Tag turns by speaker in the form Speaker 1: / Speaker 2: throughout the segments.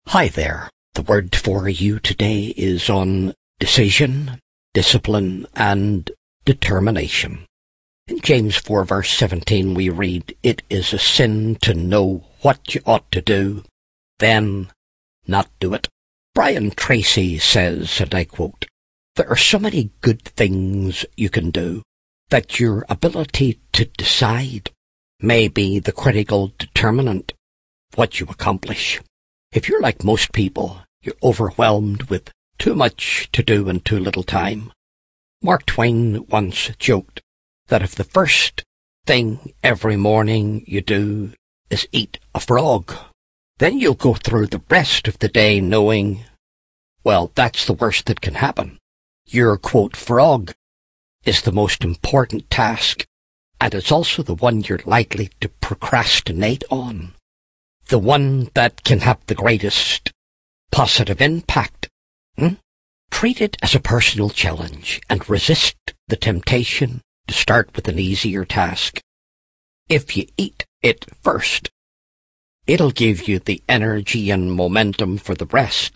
Speaker 1: Hi there. The word for you today is on decision, discipline, and determination. In James 4 verse 17 we read, "It is a sin to know what you ought to do, then not do it." Brian Tracy says, and I quote, "There are so many good things you can do that your ability to decide may be the critical determinant of what you accomplish. If you're like most people, you're overwhelmed with too much to do in too little time." Mark Twain once joked that if the first thing every morning you do is eat a frog, then you'll go through the rest of the day knowing, well, that's the worst that can happen. Your, quote, frog is the most important task, and it's also the one you're likely to procrastinate on. The one that can have the greatest positive impact. Treat it as a personal challenge and resist the temptation to start with an easier task. If you eat it first, it'll give you the energy and momentum for the rest.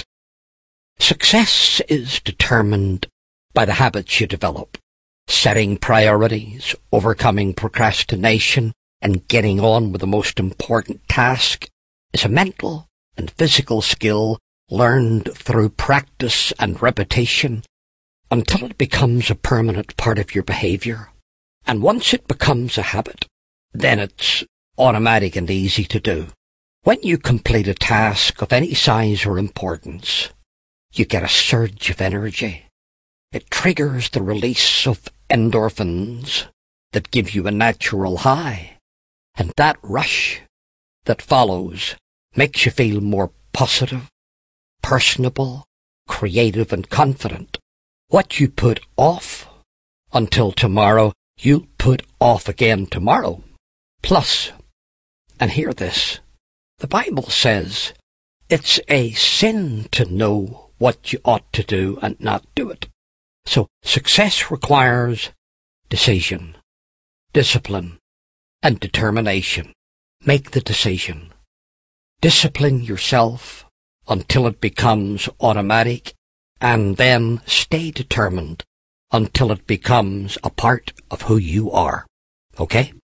Speaker 1: Success is determined by the habits you develop. Setting priorities, overcoming procrastination, and getting on with the most important task is a mental and physical skill learned through practice and repetition until it becomes a permanent part of your behavior. And once it becomes a habit, then it's automatic and easy to do. When you complete a task of any size or importance, you get a surge of energy. It triggers the release of endorphins that give you a natural high. And that rush that follows makes you feel more positive, personable, creative, and confident. What you put off until tomorrow, you'll put off again tomorrow. Plus, and hear this, the Bible says it's a sin to know what you ought to do and not do it. So success requires decision, discipline, and determination. Make the decision. Discipline yourself until it becomes automatic, and then stay determined until it becomes a part of who you are. Okay?